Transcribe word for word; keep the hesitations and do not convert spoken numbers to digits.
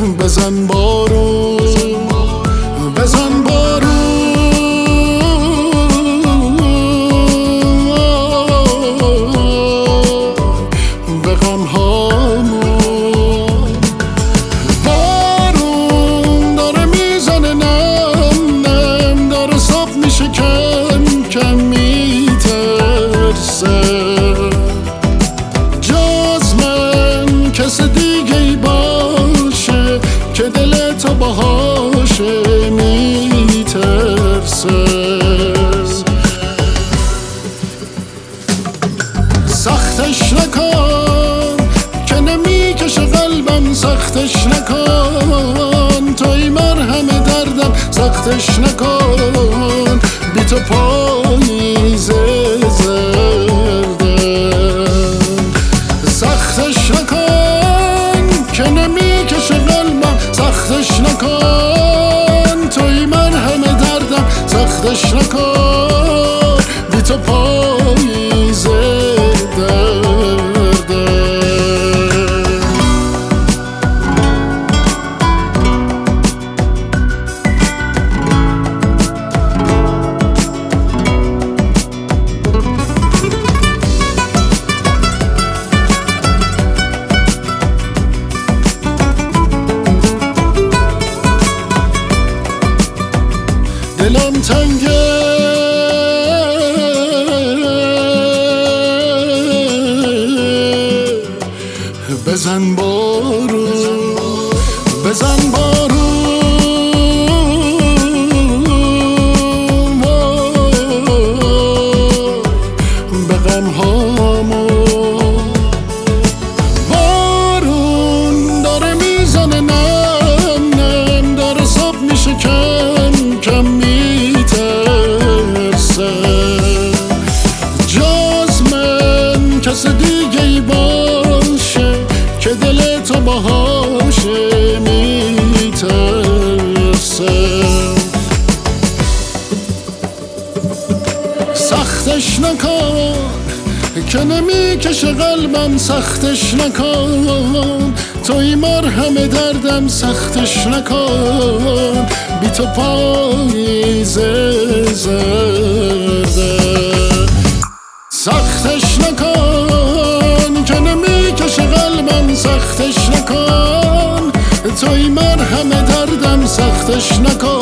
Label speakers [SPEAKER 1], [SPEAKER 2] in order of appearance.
[SPEAKER 1] بزن بارون بزن بارون به غم هامون. بارون داره میزنه نم نم، داره صاف میشه کم کم میترسه. جز من کس دیگه ای باشه که دل تو باهاشه میترسه. سختش نکن که نمیکشه قلبم، سختش نکن توی مرهم دردم، سختش نکن بی تو پاییز زرده. سختش نکن که نمیکشه قلبم، سختش نکن توی مرهم دردم، سختش نکن بی تو پاییز دلم تنگه بزن بارون بزن بارون به غم هامون. بارون داره میزنه نم نم، داره صاف میشه کم کم میترسه. جز من کس دیگه ای باشه که دل تو باهاشه میترسه. سختش نکن که نمیکشه قلبم، سختش نکن توی مرهم دردم، سختش نکن بی تو پاییز زرده. سختش نکن که نمیکشه قلبم، سختش نکن توی مرهم دردم، سختش نکن